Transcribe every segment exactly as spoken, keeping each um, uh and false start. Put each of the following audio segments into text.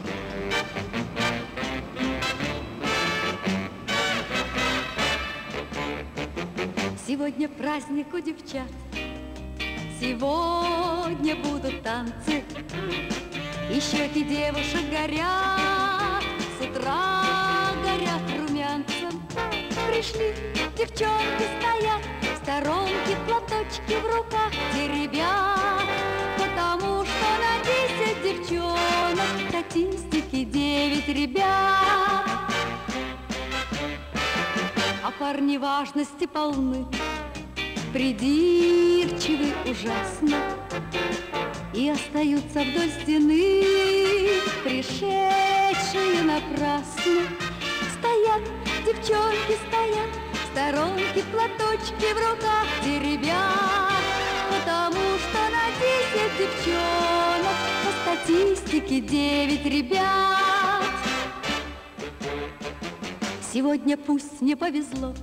Сегодня праздник у девчат, сегодня будут танцы, и щеки девушек горят, с утра горят румянцем. Пришли, девчонки стоят, в сторонке платочки в руках теребят, потому что на десять девчонок статистики девять ребят. А парни важности полны, придирчивы ужасно, и остаются вдоль стены, пришедшие напрасно. Стоят, девчонки стоят, в сторонке платочки в руках теребят, потому что на десять девчонок по статистике девять ребят. Сегодня пусть не повезло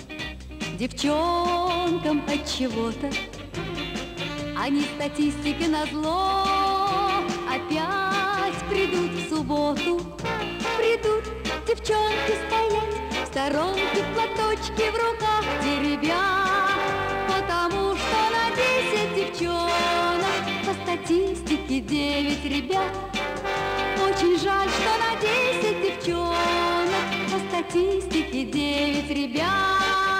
девчонкам от чего-то, они статистике назло опять придут в субботу. Придут девчонки стоять, в сторонке платочки в руках теребят, потому что на десять девчонок по статистике девять ребят. Очень жаль, что на десять девчонок по статистике девять ребят.